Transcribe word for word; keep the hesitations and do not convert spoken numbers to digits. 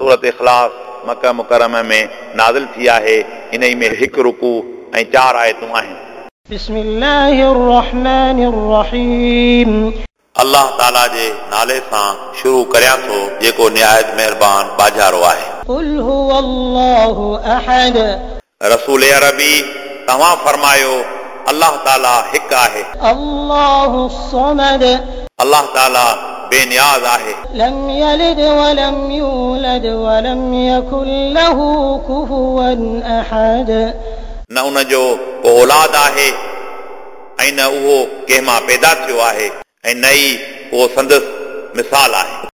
सूरत इखलास मक्का मुकरमा में नाज़िल थी आहे। इन में हिकु रुकू ऐं चार आयतूं आहिनि। बिस्मिल्लाहिर रहमानिर रहीम। अल्लाह ताला जे नाले सां शुरू करियां थो जेको निहायत महिरबान बाजारो आहे। कुल हुवल्लाहु अहद। रसूल अरबी तव्हां फरमायो अल्लाह ताला हिकु आहे। अल्लाहु समद। अल्लाह ताला बेनियाज़ आहे। लम यलिद वलम यूलद वलम यकुल लहू कुफुवन अहद। न उन जो को औलाद आहे ऐं न उहो कंहिं मां पैदा थियो आहे ऐं न ई उहो संदसि मिसाल आहे।